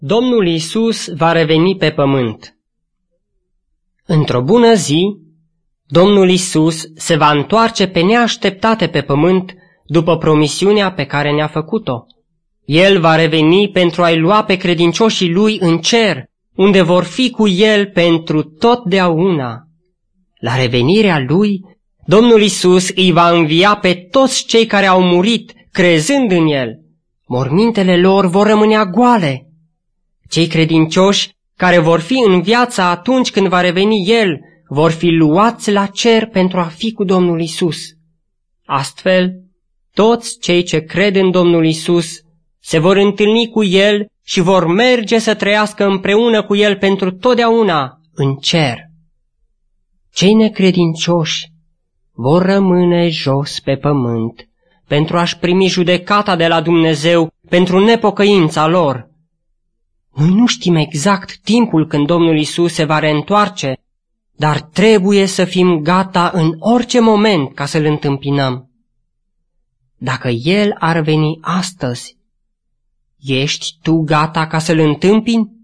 Domnul Iisus va reveni pe pământ. Într-o bună zi, Domnul Iisus se va întoarce pe neașteptate pe pământ după promisiunea pe care ne-a făcut-o. El va reveni pentru a-i lua pe credincioșii lui în cer, unde vor fi cu el pentru totdeauna. La revenirea lui, Domnul Iisus îi va învia pe toți cei care au murit crezând în el. Mormintele lor vor rămâne goale. Cei credincioși care vor fi în viață atunci când va reveni el, vor fi luați la cer pentru a fi cu Domnul Iisus. Astfel, toți cei ce cred în Domnul Iisus se vor întâlni cu el și vor merge să trăiască împreună cu el pentru totdeauna în cer. Cei necredincioși vor rămâne jos pe pământ pentru a-și primi judecata de la Dumnezeu pentru nepocăința lor. Noi nu știm exact timpul când Domnul Iisus se va reîntoarce, dar trebuie să fim gata în orice moment ca să-L întâmpinăm. Dacă El ar veni astăzi, ești tu gata ca să-L întâmpini?